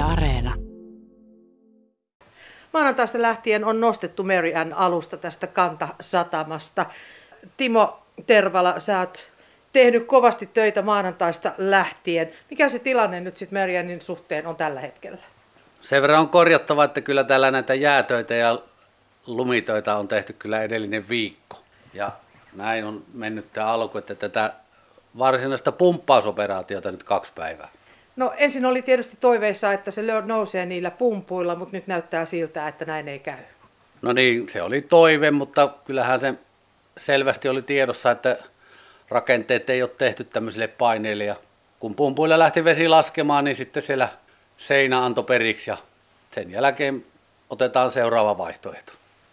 Areena. Maanantaista lähtien on nostettu Mary Ann alusta tästä kantasatamasta. Timo Tervala, sä oot tehnyt kovasti töitä maanantaista lähtien. Mikä se tilanne nyt sitten Mary Annin suhteen on tällä hetkellä? Sen verran on korjattava, että kyllä täällä näitä jäätöitä ja lumitöitä on tehty kyllä edellinen viikko. Ja näin on mennyt tämä alku, että tätä varsinaista pumppausoperaatiota nyt 2 päivää. No ensin oli tietysti toiveissa, että se nousee niillä pumpuilla, mutta nyt näyttää siltä, että näin ei käy. No niin, se oli toive, mutta kyllähän se selvästi oli tiedossa, että rakenteet ei ole tehty tämmöisille paineille. Ja kun pumpuilla lähti vesi laskemaan, niin sitten siellä seinä antoi periksi ja sen jälkeen otetaan seuraava vaihtoehto.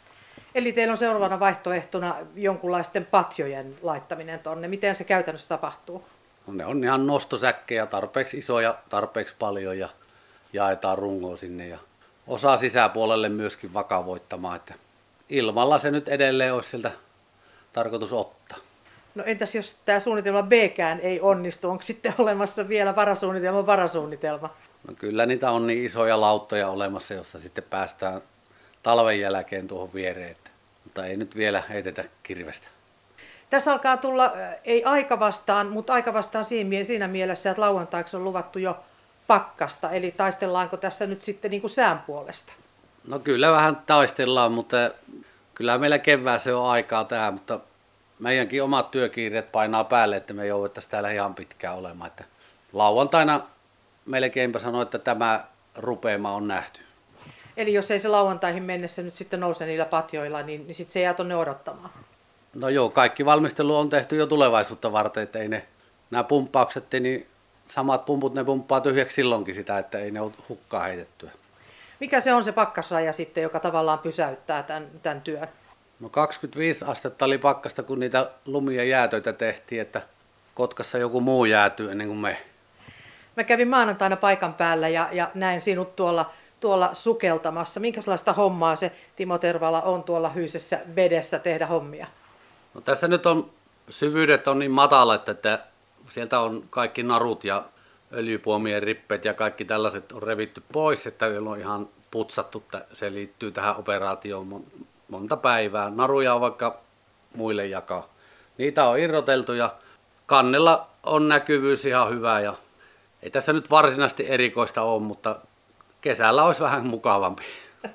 Eli teillä on seuraavana vaihtoehtona jonkunlaisten patjojen laittaminen tonne. Miten se käytännössä tapahtuu? No ne on ihan nostosäkkejä, tarpeeksi isoja, tarpeeksi paljon ja jaetaan rungoa sinne ja osa sisäpuolelle myöskin vakavoittamaan, että ilmalla se nyt edelleen olisi sieltä tarkoitus ottaa. No entäs jos tämä suunnitelma B-kään ei onnistu, onko sitten olemassa vielä varasuunnitelma? No kyllä niitä on niin isoja lauttoja olemassa, jossa sitten päästään talven jälkeen tuohon viereen, mutta ei nyt vielä heitetä kirvestä. Tässä alkaa tulla, ei aika vastaan, mutta aika vastaan siinä mielessä, että lauantaiksi on luvattu jo pakkasta. Eli taistellaanko tässä nyt sitten niin kuin sään puolesta? No kyllä vähän taistellaan, mutta kyllä meillä kevääseen on aikaa tähän, mutta meidänkin omat työkiireet painaa päälle, että me jouduttaisiin täällä ihan pitkään olemaan. Että lauantaina melkeinpä sanoi, että tämä rupeama on nähty. Eli jos ei se lauantaihin mennessä nyt sitten nouse niillä patjoilla, niin sitten se jää tuonne odottamaan. No joo, kaikki valmistelu on tehty jo tulevaisuutta varten, että ei nämä pumppaukset, niin samat pumput ne pumppaa tyhjäksi silloinkin sitä, että ei ne ole hukkaan heitettyä. Mikä se on se pakkasraja sitten, joka tavallaan pysäyttää tämän työn? No 25 astetta oli pakkasta, kun niitä lumia jäätöitä tehtiin, että Kotkassa joku muu jäätyy ennen kuin me. Mä kävin maanantaina paikan päällä ja näin sinut tuolla sukeltamassa. Minkälaista hommaa se Timo Tervala on tuolla hyisessä vedessä tehdä hommia? No tässä nyt on syvyydet on niin matalat, että sieltä on kaikki narut ja öljypuomien rippeet ja kaikki tällaiset on revitty pois, että on ihan putsattu, että se liittyy tähän operaatioon monta päivää. Naruja on vaikka muille jakaa. Niitä on irroteltu ja kannella on näkyvyys ihan hyvä ja ei tässä nyt varsinaisesti erikoista ole, mutta kesällä olisi vähän mukavampi.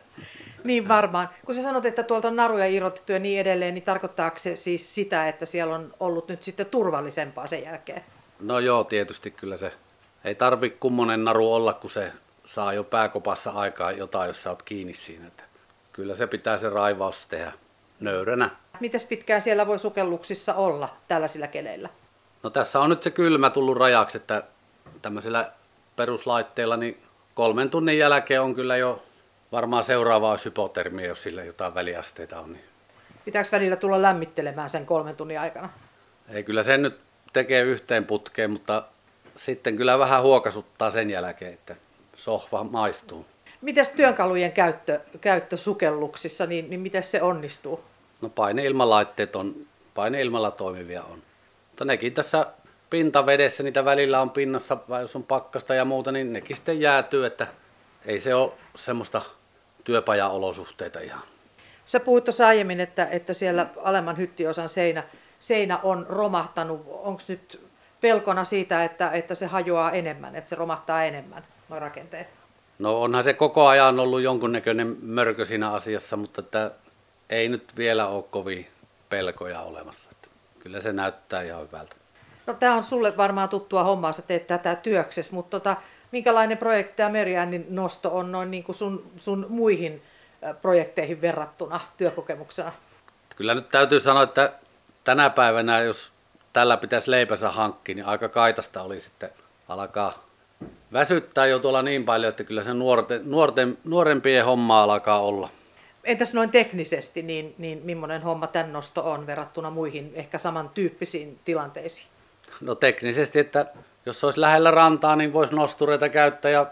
Niin varmaan. Kun sä sanot, että tuolta on naruja irrotettu ja niin edelleen, niin tarkoittaako se siis sitä, että siellä on ollut nyt sitten turvallisempaa sen jälkeen? No joo, tietysti kyllä se. Ei tarvitse kummonen naru olla, kun se saa jo pääkopassa aikaa jotain, jos sä oot kiinni siinä. Että kyllä se pitää se raivaus tehdä nöyränä. Mites pitkään siellä voi sukelluksissa olla tällaisilla keleillä? No tässä on nyt se kylmä tullut rajaksi, että tämmöisillä peruslaitteilla niin 3 tunnin jälkeen on kyllä jo varmaan seuraava olisi hypotermia, jos sillä jotain väliasteita on. Niin. Pitääkö välillä tulla lämmittelemään sen 3 tunnin aikana? Ei, kyllä sen nyt tekee yhteen putkeen, mutta sitten kyllä vähän huokasuttaa sen jälkeen, että sohva maistuu. Mites työkalujen käyttö sukelluksissa, niin miten se onnistuu? No paineilmalaitteet on, paineilmalla toimivia on. Mutta nekin tässä pintavedessä, niitä välillä on pinnassa, vai jos on pakkasta ja muuta, niin nekin sitten jäätyy, että ei se ole semmoista työpajaolosuhteita ihan. Sä puhuit tuossa aiemmin, että siellä alemman hyttiosan seinä on romahtanut. Onko nyt pelkona siitä, että se hajoaa enemmän, että se romahtaa enemmän, nuo rakenteet? No onhan se koko ajan ollut jonkunnäköinen mörkö siinä asiassa, mutta että ei nyt vielä ole kovin pelkoja olemassa. Että kyllä se näyttää ihan hyvältä. No tämä on sulle varmaan tuttua hommaa, sä teet tätä työksessä, mutta minkälainen projekti tämä Mary Annin nosto on noin niin kuin sun muihin projekteihin verrattuna työkokemuksena? Kyllä nyt täytyy sanoa, että tänä päivänä, jos tällä pitäisi leipänsä hankkia, niin aika kaitasta oli sitten alkaa väsyttää jo tuolla niin paljon, että kyllä se nuorempien homma alkaa olla. Entäs noin teknisesti, niin millainen homma tämän nosto on verrattuna muihin ehkä samantyyppisiin tilanteisiin? No teknisesti, että jos olisi lähellä rantaa, niin voisi nostureita käyttää ja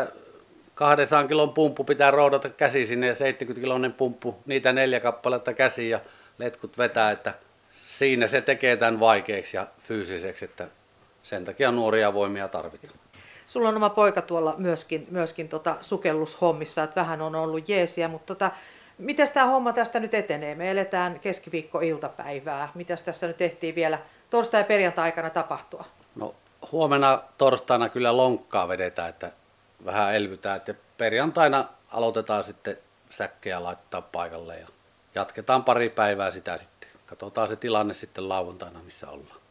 200 kilon pumppu pitää roudata käsi sinne ja 70-kiloinen pumppu, niitä 4 kappaletta käsiin ja letkut vetää, että siinä se tekee tämän vaikeaksi ja fyysiseksi, että sen takia nuoria voimia tarvitaan. Sulla on oma poika tuolla myöskin sukellushommissa, että vähän on ollut jeesiä, mutta miten tämä homma tästä nyt etenee? Me eletään keskiviikko-iltapäivää. Mitäs tässä nyt ehtii vielä torstai- ja perjantai-aikana tapahtua? No huomenna torstaina kyllä lonkkaa vedetään, että vähän elvytään. Ja perjantaina aloitetaan sitten säkkejä laittaa paikalle ja jatketaan pari päivää sitä sitten. Katsotaan se tilanne sitten lauantaina, missä ollaan.